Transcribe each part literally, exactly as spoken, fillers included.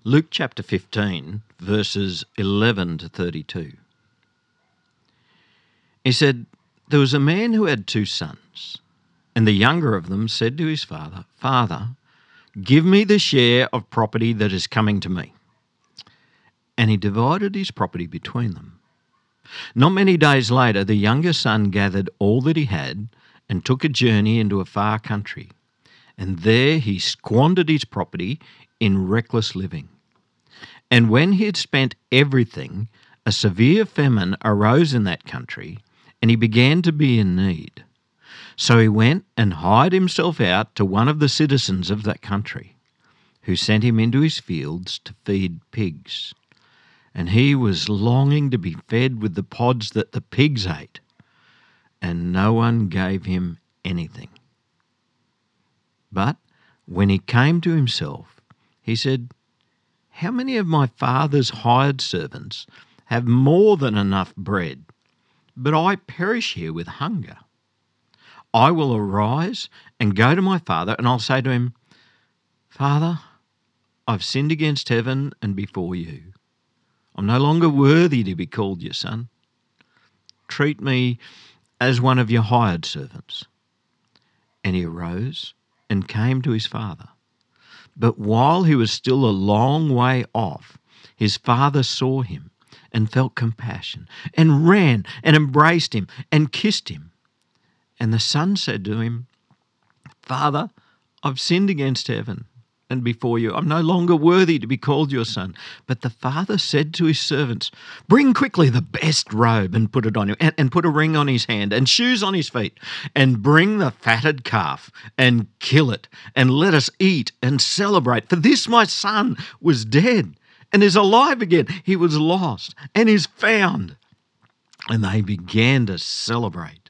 Luke chapter fifteen, verses eleven to thirty-two. He said, "There was a man who had two sons, and the younger of them said to his father, 'Father, give me the share of property that is coming to me.' And he divided his property between them. Not many days later, the younger son gathered all that he had and took a journey into a far country. And there he squandered his property in reckless living. And when he had spent everything, a severe famine arose in that country, and he began to be in need. So he went and hired himself out to one of the citizens of that country, who sent him into his fields to feed pigs. And he was longing to be fed with the pods that the pigs ate, and no one gave him anything. But when he came to himself, he said, 'How many of my father's hired servants have more than enough bread, but I perish here with hunger? I will arise and go to my father, and I'll say to him, Father, I've sinned against heaven and before you. I'm no longer worthy to be called your son. Treat me as one of your hired servants.' And he arose and came to his father. But while he was still a long way off, his father saw him and felt compassion, and ran and embraced him and kissed him. And the son said to him, 'Father, I've sinned against heaven and before you. I'm no longer worthy to be called your son.' But the father said to his servants, 'Bring quickly the best robe and put it on him, and, and put a ring on his hand and shoes on his feet, and bring the fatted calf and kill it, and let us eat and celebrate. For this my son was dead and is alive again. He was lost and is found.' And they began to celebrate.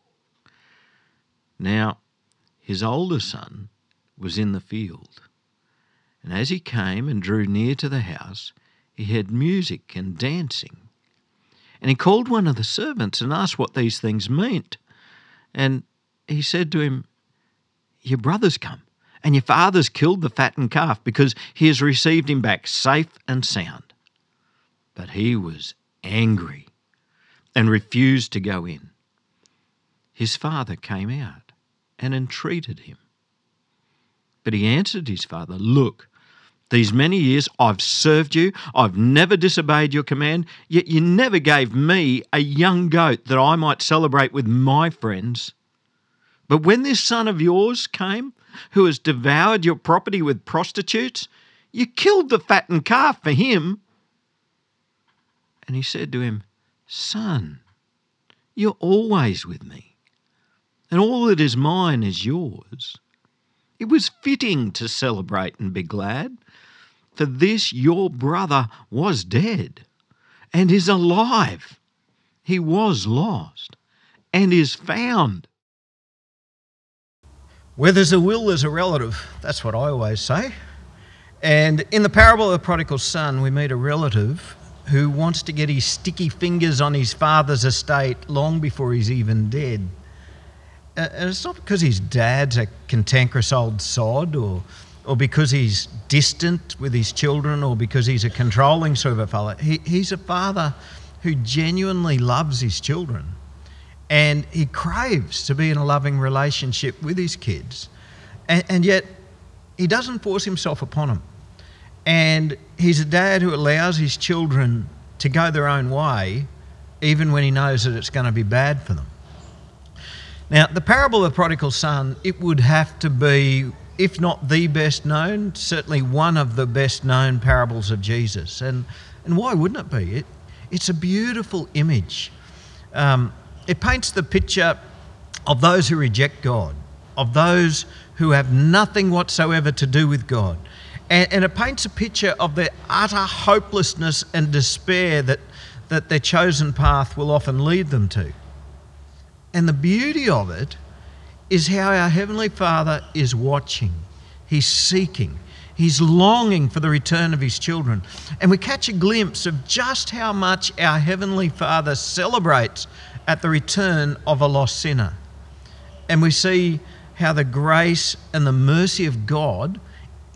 Now his older son was in the field. And as he came and drew near to the house, he heard music and dancing. And he called one of the servants and asked what these things meant. And he said to him, 'Your brother's come, and your father's killed the fattened calf, because he has received him back safe and sound.' But he was angry and refused to go in. His father came out and entreated him. But he answered his father, 'Look, these many years I've served you, I've never disobeyed your command, yet you never gave me a young goat that I might celebrate with my friends. But when this son of yours came, who has devoured your property with prostitutes, you killed the fattened calf for him.' And he said to him, 'Son, you're always with me, and all that is mine is yours. It was fitting to celebrate and be glad, for this your brother was dead and is alive. He was lost and is found.'" Where there's a will, there's a relative. That's what I always say. And in the parable of the prodigal son, we meet a relative who wants to get his sticky fingers on his father's estate long before he's even dead. And it's not because his dad's a cantankerous old sod, or or because he's distant with his children, or because he's a controlling sort of a fella. He, he's a father who genuinely loves his children, and he craves to be in a loving relationship with his kids. And, and yet he doesn't force himself upon them. And he's a dad who allows his children to go their own way, even when he knows that it's going to be bad for them. Now, the parable of the prodigal son, it would have to be, if not the best known, certainly one of the best known parables of Jesus. And and why wouldn't it be? It, it's a beautiful image. Um, it paints the picture of those who reject God, of those who have nothing whatsoever to do with God. And, and it paints a picture of the utter hopelessness and despair that, that their chosen path will often lead them to. And the beauty of it is how our Heavenly Father is watching. He's seeking. He's longing for the return of his children. And we catch a glimpse of just how much our Heavenly Father celebrates at the return of a lost sinner. And we see how the grace and the mercy of God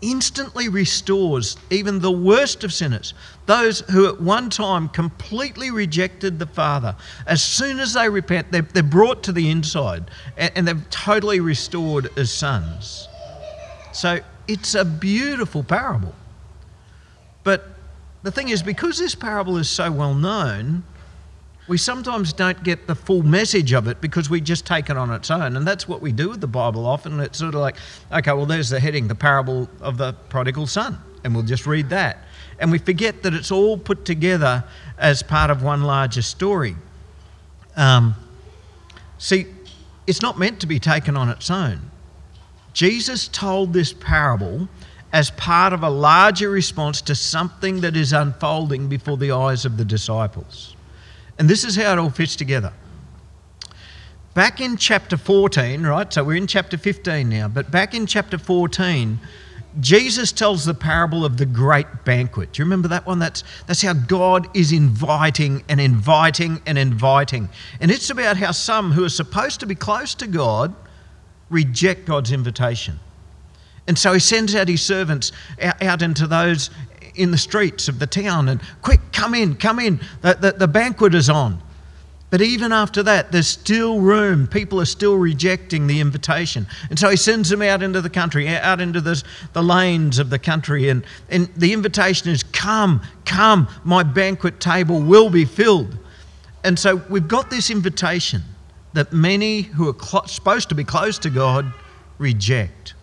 instantly restores even the worst of sinners, those who at one time completely rejected the Father. As soon as they repent, they're, they're brought to the inside and, and they're totally restored as sons. So it's a beautiful parable. But the thing is, because this parable is so well known, we sometimes don't get the full message of it because we just take it on its own. And that's what we do with the Bible often. It's sort of like, okay, well, there's the heading, the parable of the prodigal son. And we'll just read that. And we forget that it's all put together as part of one larger story. Um, see, it's not meant to be taken on its own. Jesus told this parable as part of a larger response to something that is unfolding before the eyes of the disciples. And this is how it all fits together. Back in chapter fourteen, right, so we're in chapter fifteen now, but back in chapter fourteen, Jesus tells the parable of the great banquet. Do you remember that one? That's, that's how God is inviting and inviting and inviting. And it's about how some who are supposed to be close to God reject God's invitation. And so he sends out his servants out, out into those in the streets of the town and, quick, come in, come in, the, the, the banquet is on. But even after that, there's still room. People are still rejecting the invitation. And so he sends them out into the country, out into the, the lanes of the country. And, and the invitation is, come, come, my banquet table will be filled. And so we've got this invitation that many who are cl- supposed to be close to God reject.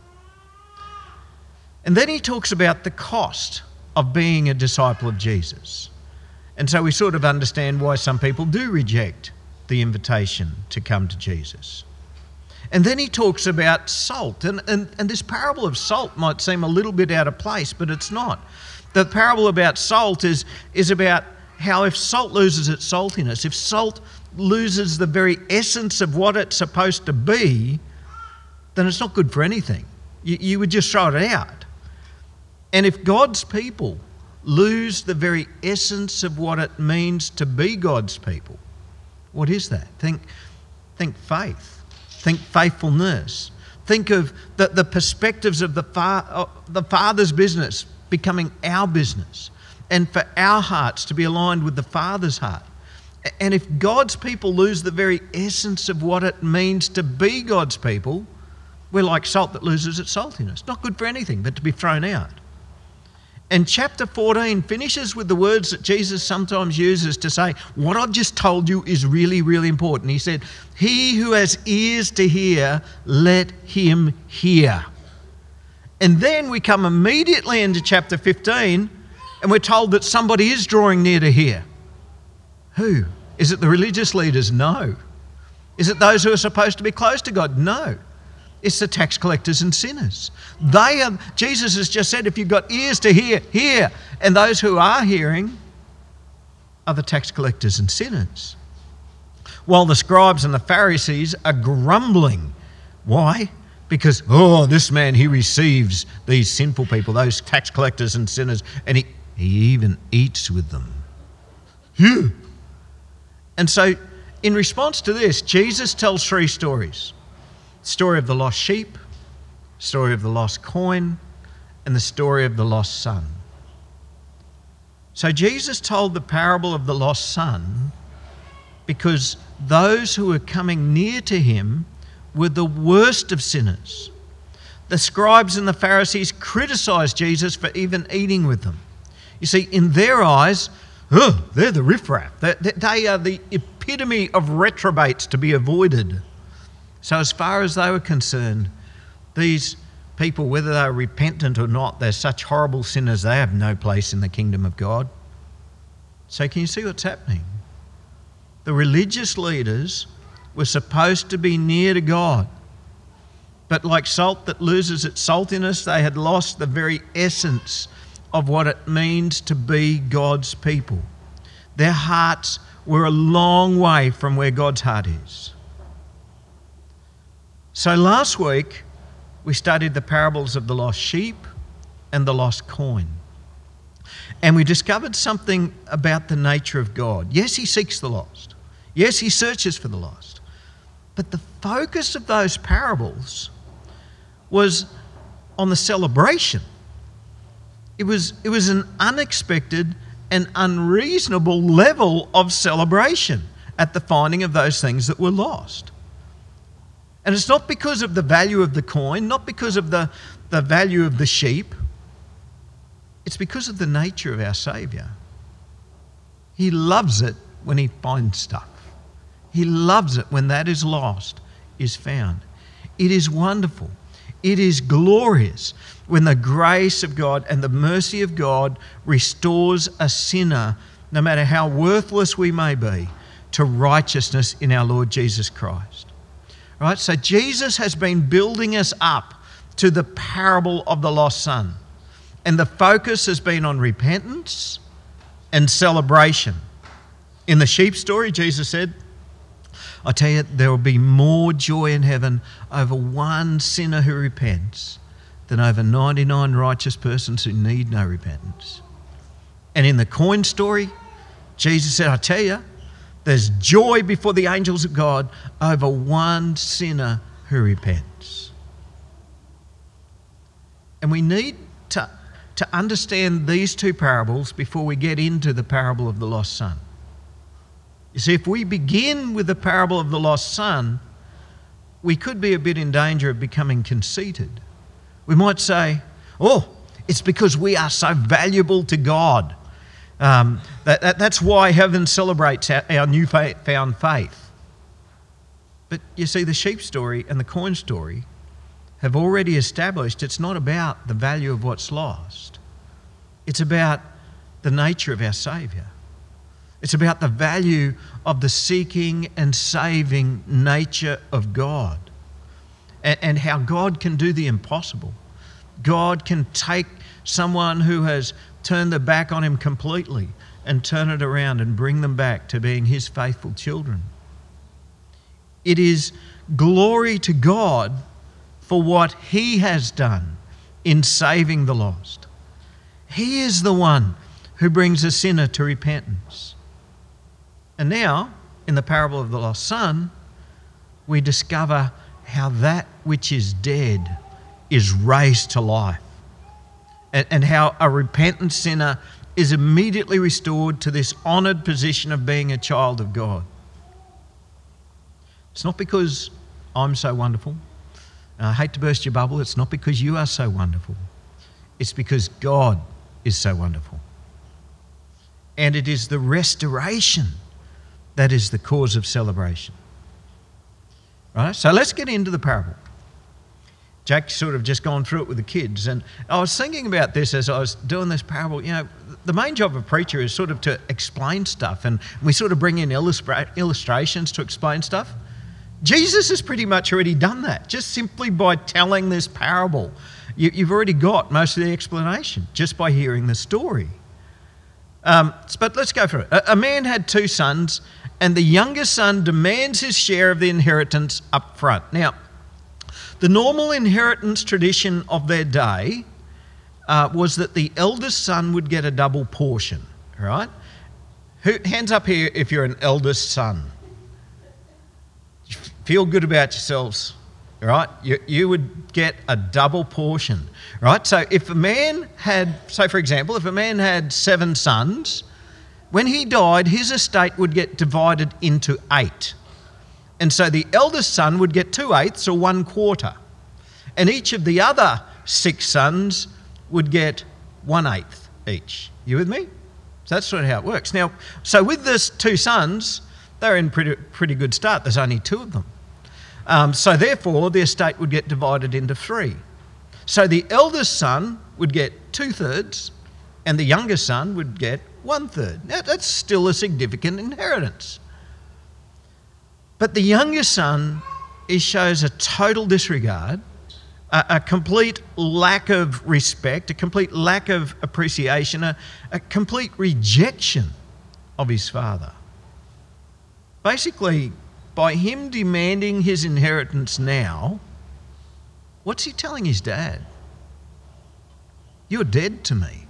And then he talks about the cost of being a disciple of Jesus. And so we sort of understand why some people do reject the invitation to come to Jesus. And then he talks about salt. And, and, and this parable of salt might seem a little bit out of place, but it's not. The parable about salt is, is about how if salt loses its saltiness, if salt loses the very essence of what it's supposed to be, then it's not good for anything. You, you would just throw it out. And if God's people lose the very essence of what it means to be God's people, what is that? Think, think faith. Think faithfulness. Think of the, the perspectives of the, fa- uh, the Father's business becoming our business, and for our hearts to be aligned with the Father's heart. And if God's people lose the very essence of what it means to be God's people, we're like salt that loses its saltiness. Not good for anything but to be thrown out. And chapter fourteen finishes with the words that Jesus sometimes uses to say, what I've just told you is really, really important. He said, he who has ears to hear, let him hear. And then we come immediately into chapter fifteen and we're told that somebody is drawing near to hear. Who? Is it the religious leaders? No. Is it those who are supposed to be close to God? No. It's the tax collectors and sinners. They are, Jesus has just said, if you've got ears to hear, hear. And those who are hearing are the tax collectors and sinners. While the scribes and the Pharisees are grumbling. Why? Because, oh, this man, he receives these sinful people, those tax collectors and sinners, and he, he even eats with them. Phew. And so, in response to this, Jesus tells three stories. Story of the lost sheep, story of the lost coin, and the story of the lost son. So Jesus told the parable of the lost son because those who were coming near to him were the worst of sinners. The scribes and the Pharisees criticised Jesus for even eating with them. You see, in their eyes, oh, they're the riffraff. They, they are the epitome of reprobates to be avoided. So as far as they were concerned, these people, whether they're repentant or not, they're such horrible sinners, they have no place in the kingdom of God. So can you see what's happening? The religious leaders were supposed to be near to God. But like salt that loses its saltiness, they had lost the very essence of what it means to be God's people. Their hearts were a long way from where God's heart is. So last week, we studied the parables of the lost sheep and the lost coin. And we discovered something about the nature of God. Yes, he seeks the lost. Yes, he searches for the lost. But the focus of those parables was on the celebration. It was, it was an unexpected and unreasonable level of celebration at the finding of those things that were lost. And it's not because of the value of the coin, not because of the, the value of the sheep. It's because of the nature of our Saviour. He loves it when he finds stuff. He loves it when that is lost, is found. It is wonderful. It is glorious when the grace of God and the mercy of God restores a sinner, no matter how worthless we may be, to righteousness in our Lord Jesus Christ. Right? So Jesus has been building us up to the parable of the lost son. And the focus has been on repentance and celebration. In the sheep story, Jesus said, I tell you, there will be more joy in heaven over one sinner who repents than over ninety-nine righteous persons who need no repentance. And in the coin story, Jesus said, I tell you, there's joy before the angels of God over one sinner who repents. And we need to, to understand these two parables before we get into the parable of the lost son. You see, if we begin with the parable of the lost son, we could be a bit in danger of becoming conceited. We might say, oh, it's because we are so valuable to God. Um, that, that, that's why heaven celebrates our, our newfound faith. But you see, the sheep story and the coin story have already established it's not about the value of what's lost. It's about the nature of our Saviour. It's about the value of the seeking and saving nature of God, and, and how God can do the impossible. God can take someone who has turned their back on him completely and turn it around and bring them back to being his faithful children. It is glory to God for what he has done in saving the lost. He is the one who brings a sinner to repentance. And now, in the parable of the lost son, we discover how that which is dead is raised to life, and, and how a repentant sinner is immediately restored to this honoured position of being a child of God. It's not because I'm so wonderful. I hate to burst your bubble. It's not because you are so wonderful. It's because God is so wonderful. And it is the restoration that is the cause of celebration. Right? So let's get into the parable. Jack's sort of just gone through it with the kids, and I was thinking about this as I was doing this parable. You know, the main job of a preacher is sort of to explain stuff, and we sort of bring in illustra- illustrations to explain stuff. Jesus has pretty much already done that, just simply by telling this parable. You, you've already got most of the explanation just by hearing the story. Um, but let's go for it. A, a man had two sons, and the youngest son demands his share of the inheritance up front. Now, the normal inheritance tradition of their day uh, was that the eldest son would get a double portion, right? Who, hands up here if you're an eldest son. Feel good about yourselves, right? You, you would get a double portion, right? So if a man had, so for example, if a man had seven sons, when he died, his estate would get divided into eight. And so the eldest son would get two eighths or one quarter. And each of the other six sons would get one eighth each. You with me? So that's sort of how it works. Now, so with this two sons, they're in pretty pretty good start. There's only two of them. Um, so therefore, the estate would get divided into three. So the eldest son would get two thirds, and the youngest son would get one third. Now, that's still a significant inheritance. But the youngest son, he shows a total disregard, a, a complete lack of respect, a complete lack of appreciation, a, a complete rejection of his father. Basically, by him demanding his inheritance now, what's he telling his dad? You're dead to me.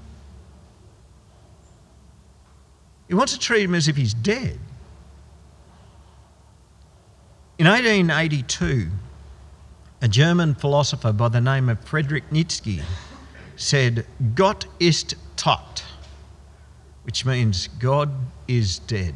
He wants to treat him as if he's dead. In eighteen eighty-two, A German philosopher by the name of Friedrich Nietzsche said, "Gott ist tot," which means God is dead.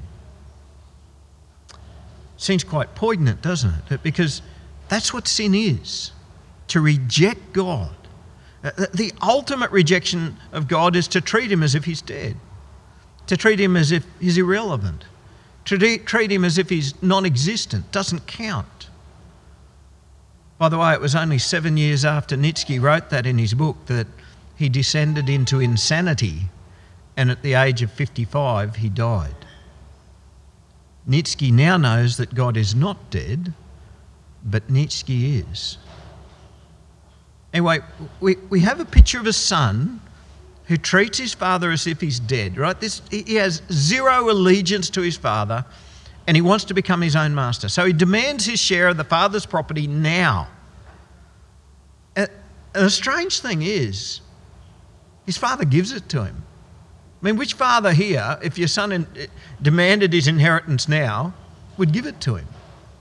Seems quite poignant, doesn't it? Because that's what sin is, to reject God. The ultimate rejection of God is to treat him as if he's dead, to treat him as if he's irrelevant, to treat him as if he's non-existent, doesn't count. By the way, it was only seven years after Nietzsche wrote that in his book that he descended into insanity, and at the age of fifty-five he died. Nietzsche now knows that God is not dead, but Nietzsche is. Anyway, we, we have a picture of a son who treats his father as if he's dead, right? This, he has zero allegiance to his father, and he wants to become his own master. So he demands his share of the father's property now. And the strange thing is, his father gives it to him. I mean, which father here, if your son in, demanded his inheritance now, would give it to him?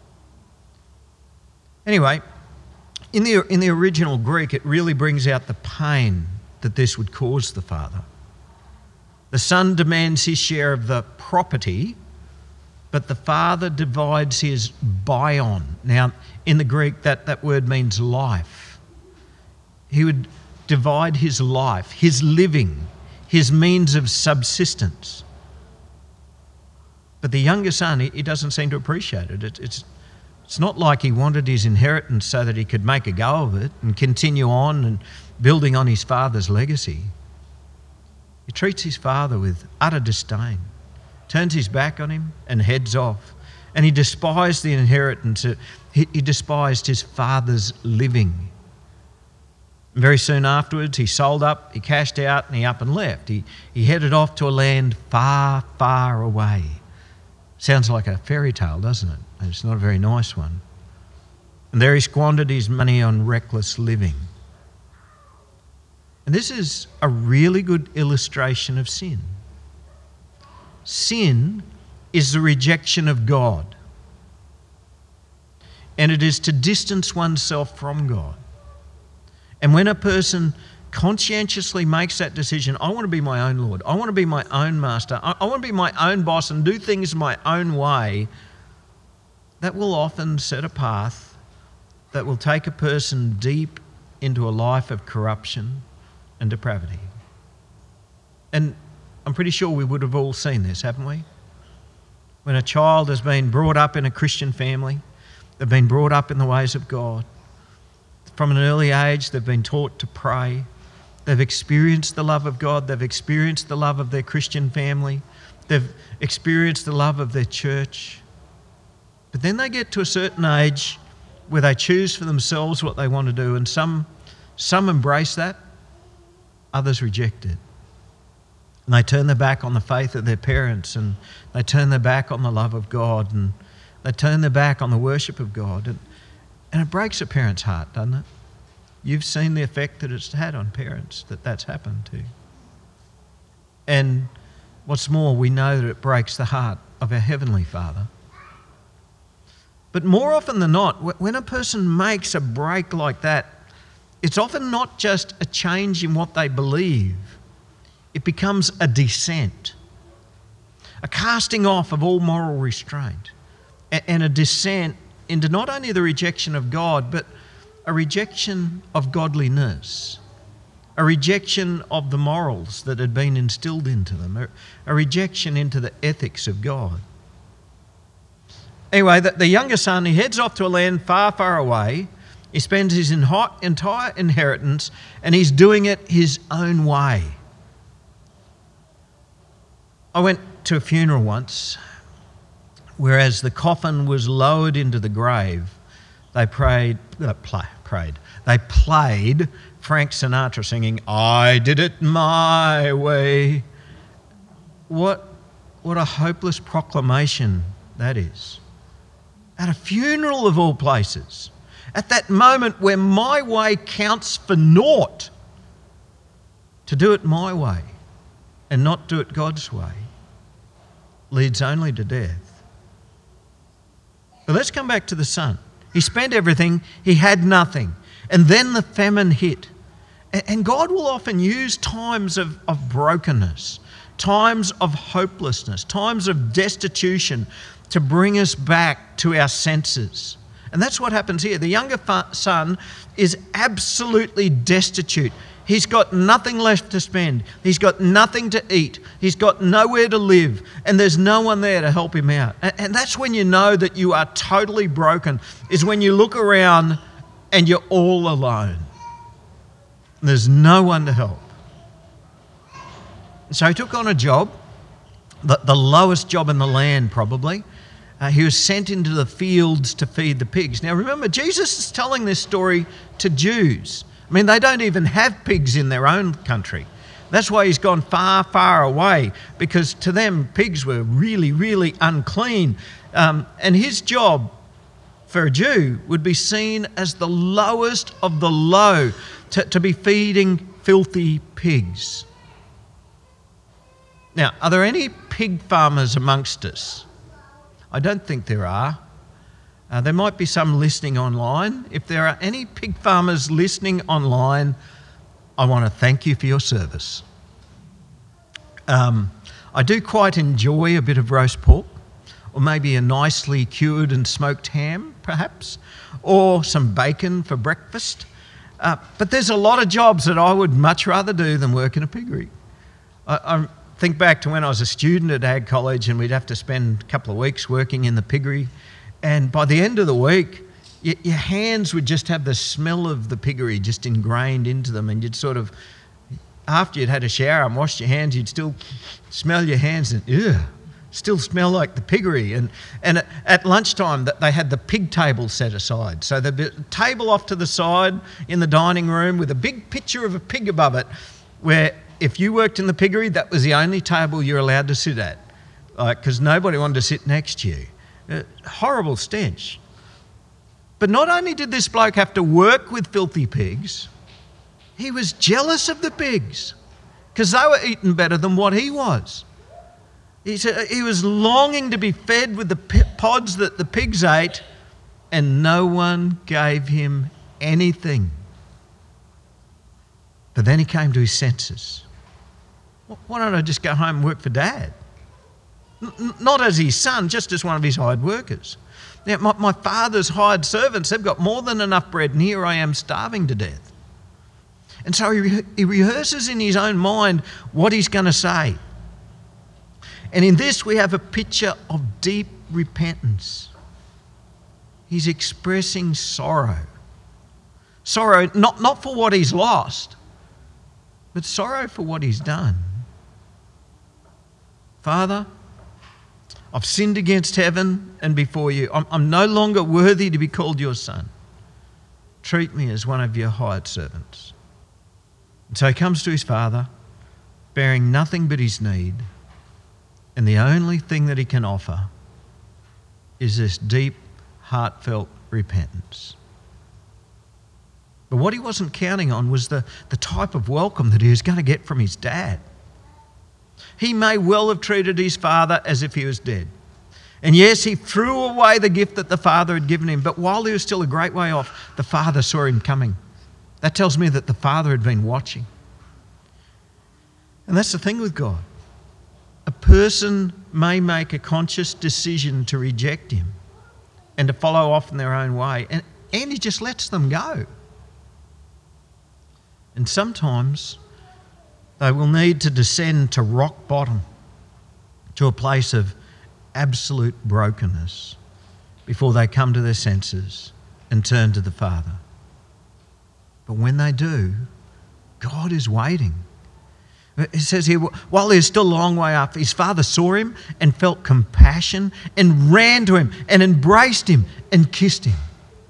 Anyway, in the, in the original Greek, it really brings out the pain that this would cause the father. The son demands his share of the property, but the father divides his bion. Now, in the Greek, that, that word means life. He would divide his life, his living, his means of subsistence. But the younger son, he, he doesn't seem to appreciate it. it. It's, it's not like he wanted his inheritance so that he could make a go of it and continue on and building on his father's legacy. He treats his father with utter disdain, turns his back on him and heads off. And he despised the inheritance. He, he despised his father's living. And very soon afterwards, he sold up, he cashed out, and he up and left. He, he headed off to a land far, far away. Sounds like a fairy tale, doesn't it? It's not a very nice one. And there he squandered his money on reckless living. And this is a really good illustration of sin. Sin is the rejection of God. And it is to distance oneself from God. And when a person conscientiously makes that decision, I want to be my own Lord, I want to be my own master, I, I want to be my own boss and do things my own way, that will often set a path that will take a person deep into a life of corruption and depravity. And I'm pretty sure we would have all seen this, haven't we? When a child has been brought up in a Christian family, they've been brought up in the ways of God. From an early age, they've been taught to pray. They've experienced the love of God. They've experienced the love of their Christian family. They've experienced the love of their church. But then they get to a certain age where they choose for themselves what they want to do, and some, some embrace that, others reject it. And they turn their back on the faith of their parents, and they turn their back on the love of God, and they turn their back on the worship of God. And, and it breaks a parent's heart, doesn't it? You've seen the effect that it's had on parents, that that's happened to. And what's more, we know that it breaks the heart of our Heavenly Father. But more often than not, when a person makes a break like that, it's often not just a change in what they believe. It becomes a descent, a casting off of all moral restraint, and a descent into not only the rejection of God, but a rejection of godliness, a rejection of the morals that had been instilled into them, a rejection into the ethics of God. Anyway, the, the younger son, he heads off to a land far, far away. He spends his entire inheritance and he's doing it his own way. I went to a funeral once, where as the coffin was lowered into the grave, they prayed, uh, play, prayed, they played Frank Sinatra singing, "I did it my way." What, what a hopeless proclamation that is. At a funeral of all places, at that moment where my way counts for naught, to do it my way and not do it God's way leads only to death. But let's come back to the son. He spent everything. He had nothing. And then the famine hit. And God will often use times of, of brokenness, times of hopelessness, times of destitution to bring us back to our senses. And that's what happens here. The younger son is absolutely destitute. He's got nothing left to spend. He's got nothing to eat. He's got nowhere to live. And there's no one there to help him out. And that's when you know that you are totally broken, is when you look around and you're all alone. There's no one to help. So he took on a job, the, the lowest job in the land probably. Uh, he was sent into the fields to feed the pigs. Now remember, Jesus is telling this story to Jews. I mean, they don't even have pigs in their own country. That's why he's gone far, far away, because to them, pigs were really, really unclean. Um, and his job for a Jew would be seen as the lowest of the low, to, to be feeding filthy pigs. Now, are there any pig farmers amongst us? I don't think there are. Uh, there might be some listening online. If there are any pig farmers listening online, I want to thank you for your service. Um, I do quite enjoy a bit of roast pork, or maybe a nicely cured and smoked ham, perhaps, or some bacon for breakfast. Uh, but there's a lot of jobs that I would much rather do than work in a piggery. I, I think back to when I was a student at Ag College and we'd have to spend a couple of weeks working in the piggery. And by the end of the week, y- your hands would just have the smell of the piggery just ingrained into them. And you'd sort of, after you'd had a shower and washed your hands, you'd still smell your hands and, ew, still smell like the piggery. And and at, at lunchtime, they had the pig table set aside. So there'd be a table off to the side in the dining room with a big picture of a pig above it, where if you worked in the piggery, that was the only table you're allowed to sit at, because like, nobody wanted to sit next to you. Uh, horrible stench. But not only did this bloke have to work with filthy pigs, he was jealous of the pigs because they were eating better than what he was. He said he was longing to be fed with the pods that the pigs ate, and no one gave him anything. But then he came to his senses. Why don't I just go home and work for Dad? N- not as his son, just as one of his hired workers. Now, my, my father's hired servants, they've got more than enough bread, and here I am starving to death. And so he, re- he rehearses in his own mind what he's going to say. And in this we have a picture of deep repentance. He's expressing sorrow. Sorrow not, not for what he's lost, but sorrow for what he's done. Father, I've sinned against heaven and before you. I'm, I'm no longer worthy to be called your son. Treat me as one of your hired servants. And so he comes to his father, bearing nothing but his need. And the only thing that he can offer is this deep, heartfelt repentance. But what he wasn't counting on was the, the type of welcome that he was going to get from his dad. He may well have treated his father as if he was dead. And yes, he threw away the gift that the father had given him, but while he was still a great way off, the father saw him coming. That tells me that the father had been watching. And that's the thing with God. A person may make a conscious decision to reject him and to follow off in their own way, and, and he just lets them go. And sometimes they will need to descend to rock bottom, to a place of absolute brokenness before they come to their senses and turn to the Father. But when they do, God is waiting. It says here, while he was still a long way off, his father saw him and felt compassion and ran to him and embraced him and kissed him.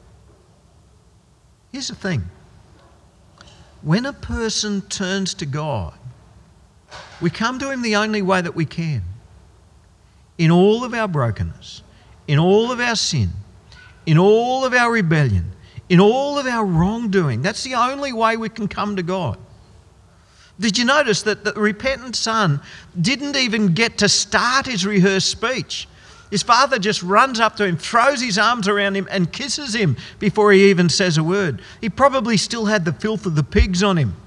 Here's the thing. When a person turns to God, we come to him the only way that we can. In all of our brokenness, in all of our sin, in all of our rebellion, in all of our wrongdoing, that's the only way we can come to God. Did you notice that the repentant son didn't even get to start his rehearsed speech? His father just runs up to him, throws his arms around him and kisses him before he even says a word. He probably still had the filth of the pigs on him.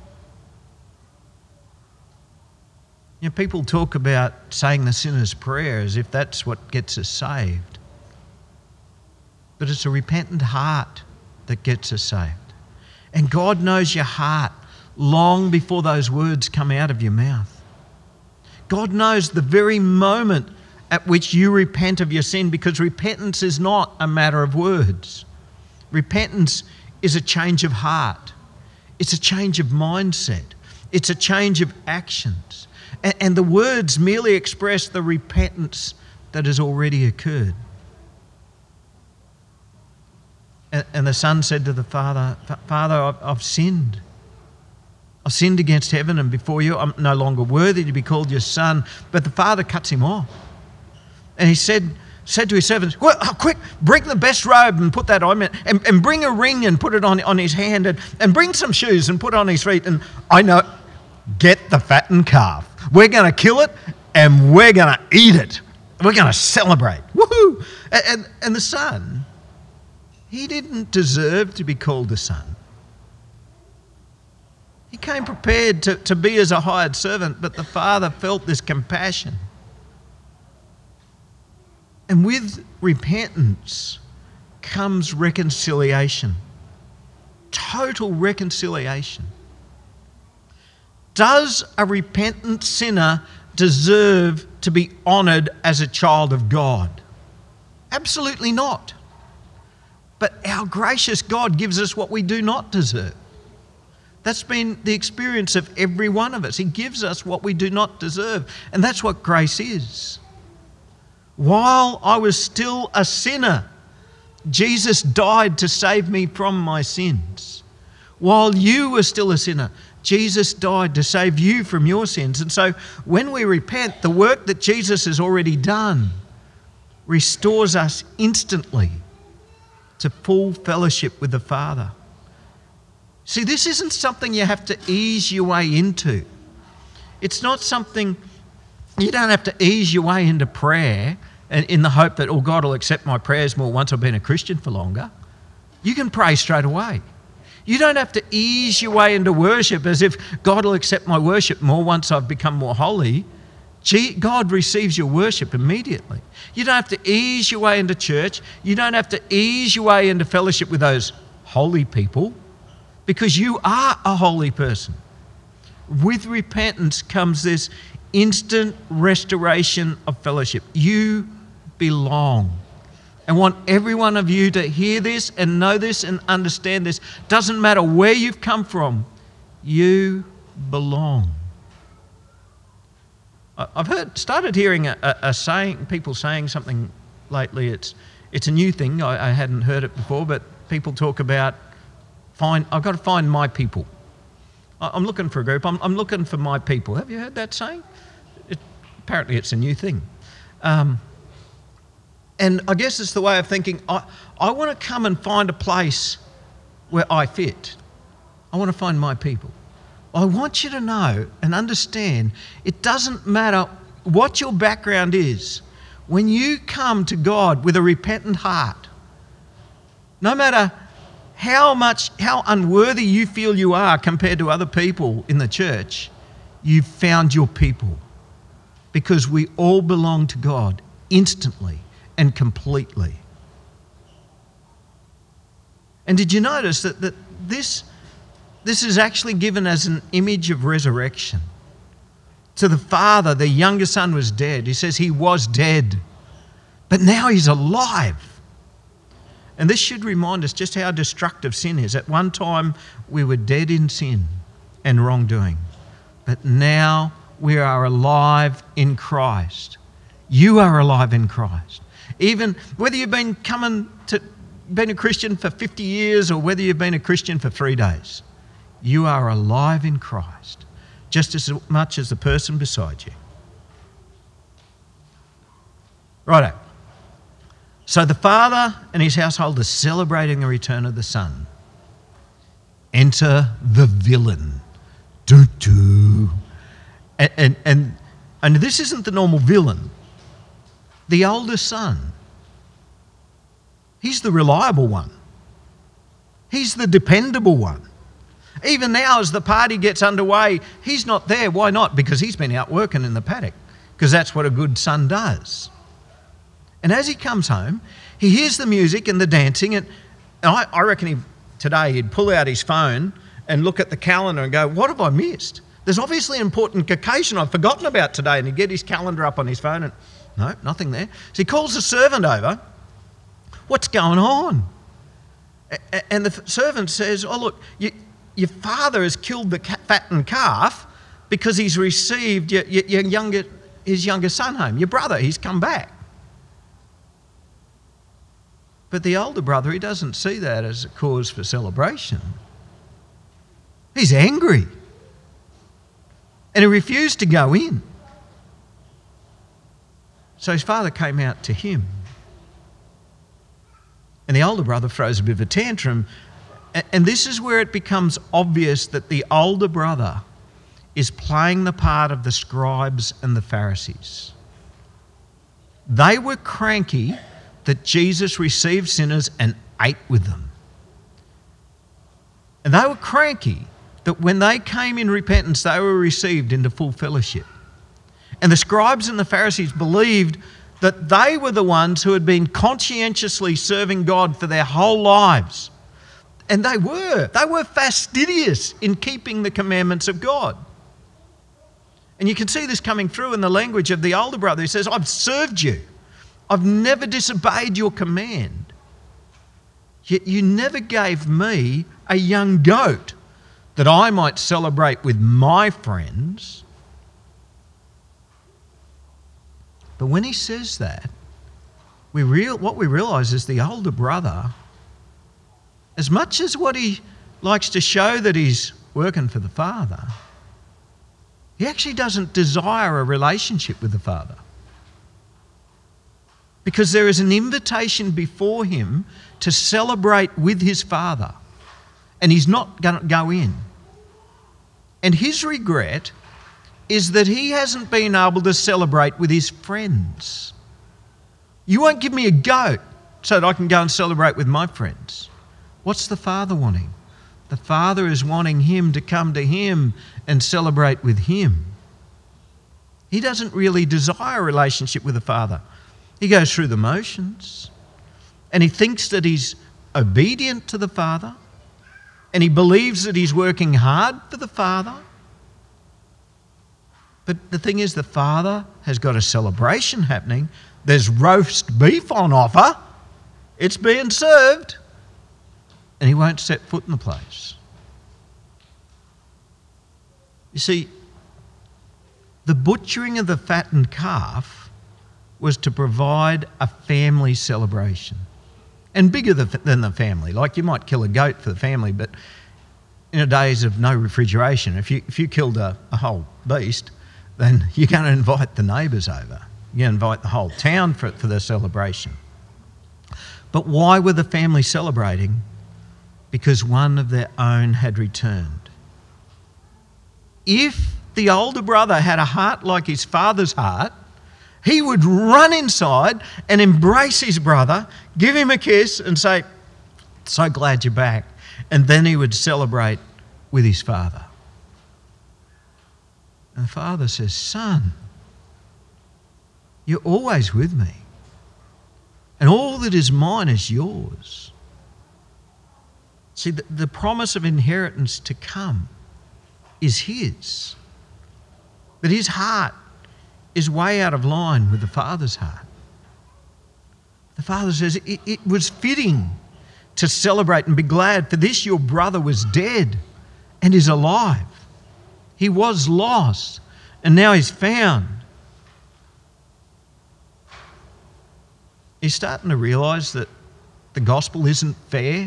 You know, people talk about saying the sinner's prayer as if that's what gets us saved. But it's a repentant heart that gets us saved. And God knows your heart long before those words come out of your mouth. God knows the very moment at which you repent of your sin, because repentance is not a matter of words. Repentance is a change of heart. It's a change of mindset. It's a change of actions. And, and the words merely express the repentance that has already occurred. And, and the son said to the father, Father, I've, I've sinned. I've sinned against heaven and before you. I'm no longer worthy to be called your son. But the father cuts him off. And he said, said to his servants, well, oh, quick, bring the best robe and put that on him, and, and bring a ring and put it on, on his hand, and, and bring some shoes and put on his feet. And I know, get the fattened calf. We're going to kill it and we're going to eat it. We're going to celebrate. Woohoo! And, and, and the son, he didn't deserve to be called a son. He came prepared to, to be as a hired servant, but the father felt this compassion. And with repentance comes reconciliation. Total reconciliation. Does a repentant sinner deserve to be honoured as a child of God? Absolutely not. But our gracious God gives us what we do not deserve. That's been the experience of every one of us. He gives us what we do not deserve. And that's what grace is. While I was still a sinner, Jesus died to save me from my sins. While you were still a sinner, Jesus died to save you from your sins. And so when we repent, the work that Jesus has already done restores us instantly to full fellowship with the Father. See, this isn't something you have to ease your way into. It's not something, you don't have to ease your way into prayer and in the hope that, oh, God will accept my prayers more once I've been a Christian for longer. You can pray straight away. You don't have to ease your way into worship as if God will accept my worship more once I've become more holy. God receives your worship immediately. You don't have to ease your way into church. You don't have to ease your way into fellowship with those holy people, because you are a holy person. With repentance comes this instant restoration of fellowship. You belong. I want every one of you to hear this and know this and understand this. Doesn't matter where you've come from, you belong. I've heard, started hearing a, a, a saying, people saying something lately. It's it's a new thing. I, I hadn't heard it before, but people talk about, find. I've got to find my people. I, I'm looking for a group. I'm, I'm looking for my people. Have you heard that saying? It, apparently, it's a new thing. Um, and I guess it's the way of thinking. I I want to come and find a place where I fit. I want to find my people. I want you to know and understand, it doesn't matter what your background is. When you come to God with a repentant heart, no matter how much, how unworthy you feel you are compared to other people in the church, you've found your people. Because we all belong to God instantly and completely. And did you notice that, that this... This is actually given as an image of resurrection. To the father, the younger son was dead. He says he was dead, but now he's alive. And this should remind us just how destructive sin is. At one time, we were dead in sin and wrongdoing, but now we are alive in Christ. You are alive in Christ. Even whether you've been coming to, been a Christian for fifty years or whether you've been a Christian for three days, you are alive in Christ, just as much as the person beside you. Righto. So the father and his household are celebrating the return of the son. Enter the villain. Doo-doo. And, and, and, and this isn't the normal villain. the older son. He's the reliable one. He's the dependable one. Even now, as the party gets underway, he's not there. Why not? Because he's been out working in the paddock, because that's what a good son does. And as he comes home, he hears the music and the dancing, and I, I reckon he, today he'd pull out his phone and look at the calendar and go, what have I missed? There's obviously an important occasion I've forgotten about today, and he'd get his calendar up on his phone and, no, nothing there. So he calls the servant over. What's going on? And the servant says, oh, look, you, your father has killed the fattened calf because he's received your, your, your younger, his younger son home. Your brother, he's come back. But the older brother, he doesn't see that as a cause for celebration. He's angry. And he refused to go in. So his father came out to him. And the older brother throws a bit of a tantrum. And this is where it becomes obvious that the older brother is playing the part of the scribes and the Pharisees. They were cranky that Jesus received sinners and ate with them. And they were cranky that when they came in repentance, they were received into full fellowship. And the scribes and the Pharisees believed that they were the ones who had been conscientiously serving God for their whole lives. And they were. They were fastidious in keeping the commandments of God. And you can see this coming through in the language of the older brother. He says, I've served you. I've never disobeyed your command. Yet you never gave me a young goat that I might celebrate with my friends. But when he says that, we real what we realise is the older brother, as much as what he likes to show that he's working for the father, he actually doesn't desire a relationship with the father. Because there is an invitation before him to celebrate with his father, and he's not going to go in. And his regret is that he hasn't been able to celebrate with his friends. You won't give me a goat so that I can go and celebrate with my friends. What's the father wanting? The father is wanting him to come to him and celebrate with him. He doesn't really desire a relationship with the father. He goes through the motions, and he thinks that he's obedient to the father, and he believes that he's working hard for the father. But the thing is, the father has got a celebration happening. There's roast beef on offer. It's being served. And he won't set foot in the place. You see, the butchering of the fattened calf was to provide a family celebration. And bigger than the family. Like, you might kill a goat for the family, but in the days of no refrigeration, if you, if you killed a, a whole beast, then you're going to invite the neighbours over. You're going to invite the whole town for, for the celebration. But why were the family celebrating? Because one of their own had returned. If the older brother had a heart like his father's heart, he would run inside and embrace his brother, give him a kiss and say, so glad you're back. And then he would celebrate with his father. And the father says, son, you're always with me. And all that is mine is yours. See, the, the promise of inheritance to come is his. But his heart is way out of line with the father's heart. The father says, it, it was fitting to celebrate and be glad, for this your brother was dead and is alive. He was lost, and now he's found. He's starting to realise that the gospel isn't fair.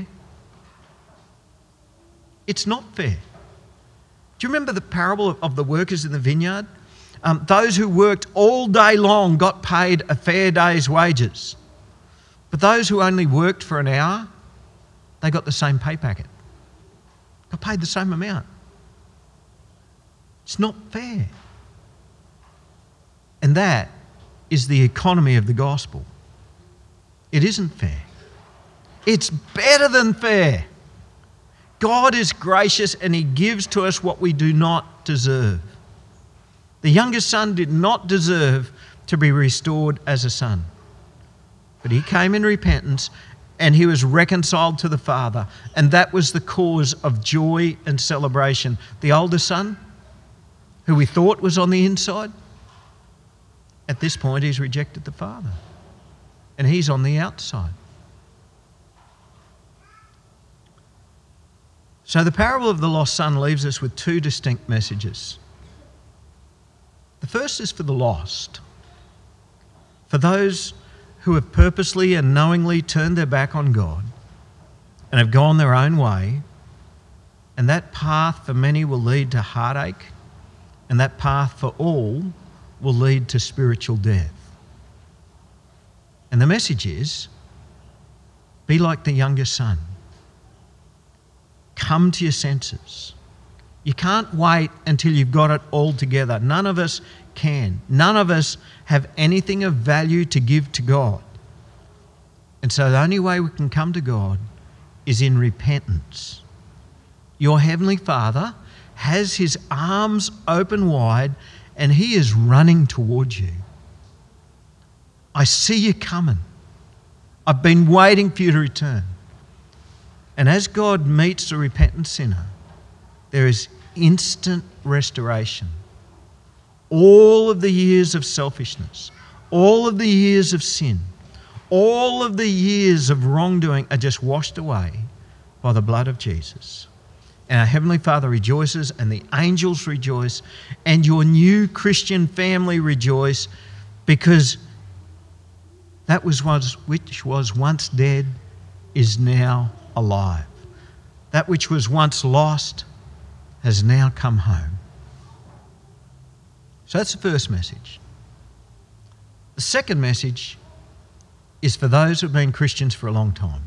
It's not fair. Do you remember the parable of, of the workers in the vineyard? Um, those who worked all day long got paid a fair day's wages. But those who only worked for an hour, they got the same pay packet. Got paid the same amount. It's not fair. And that is the economy of the gospel. It isn't fair. It's better than fair. God is gracious and he gives to us what we do not deserve. The youngest son did not deserve to be restored as a son. But he came in repentance and he was reconciled to the Father. And that was the cause of joy and celebration. The older son, who we thought was on the inside, at this point he's rejected the Father. And he's on the outside. So the parable of the lost son leaves us with two distinct messages. The first is for the lost. For those who have purposely and knowingly turned their back on God and have gone their own way, and that path for many will lead to heartache, and that path for all will lead to spiritual death. And the message is, be like the youngest son. Come to your senses. You can't wait until you've got it all together. None of us can. None of us have anything of value to give to God. And so the only way we can come to God is in repentance. Your Heavenly Father has his arms open wide and he is running towards you. I see you coming. I've been waiting for you to return. And as God meets the repentant sinner, there is instant restoration. All of the years of selfishness, all of the years of sin, all of the years of wrongdoing are just washed away by the blood of Jesus. And our Heavenly Father rejoices, and the angels rejoice, and your new Christian family rejoice, because that was was which was once dead is now alive. That which was once lost has now come home. So that's the first message. The second message is for those who have been Christians for a long time.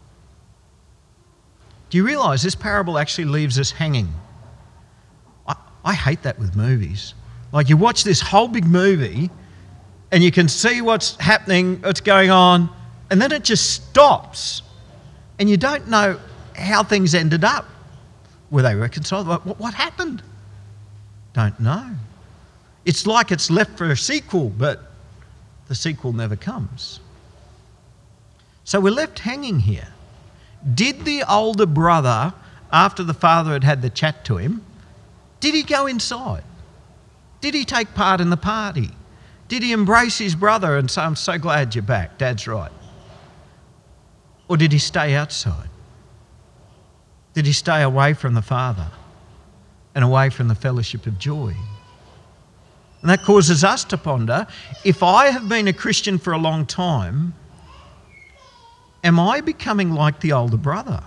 Do you realise this parable actually leaves us hanging? I, I hate that with movies. Like, you watch this whole big movie and you can see what's happening, what's going on, and then it just stops. And you don't know how things ended up. Were they reconciled? What, what happened? Don't know. It's like it's left for a sequel, but the sequel never comes. So we're left hanging here. Did the older brother, after the father had had the chat to him, did he go inside? Did he take part in the party? Did he embrace his brother and say, I'm so glad you're back, Dad's right? Or did he stay outside? Did he stay away from the Father and away from the fellowship of joy? And that causes us to ponder, if I have been a Christian for a long time, am I becoming like the older brother?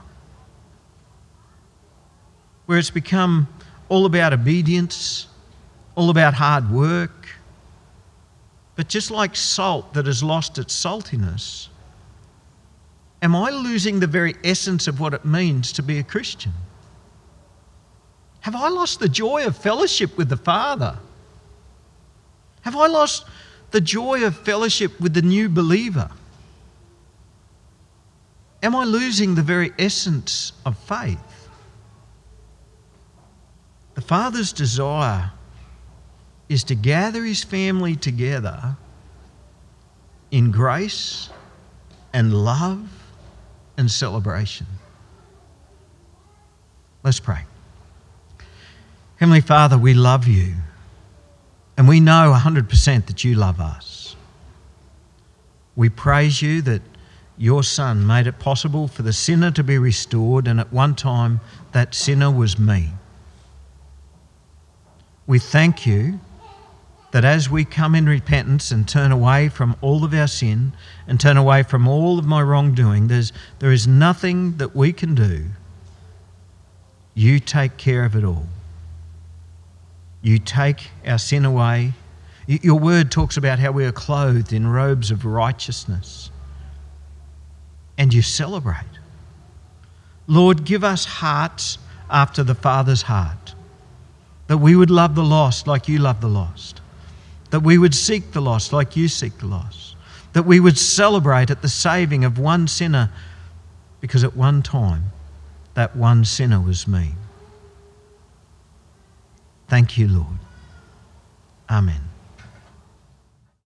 Where it's become all about obedience, all about hard work, but just like salt that has lost its saltiness, am I losing the very essence of what it means to be a Christian? Have I lost the joy of fellowship with the Father? Have I lost the joy of fellowship with the new believer? Am I losing the very essence of faith? The Father's desire is to gather his family together in grace and love and celebration. Let's pray. Heavenly Father, we love you, and we know one hundred percent that you love us. We praise you that your Son made it possible for the sinner to be restored, and at one time that sinner was me. We thank you that as we come in repentance and turn away from all of our sin and turn away from all of my wrongdoing, there's, there is nothing that we can do. You take care of it all. You take our sin away. Your word talks about how we are clothed in robes of righteousness. And you celebrate. Lord, give us hearts after the Father's heart, that we would love the lost like you love the lost. that we would seek the lost like you seek the lost, that we would celebrate at the saving of one sinner, because at one time that one sinner was me. Thank you, Lord. Amen.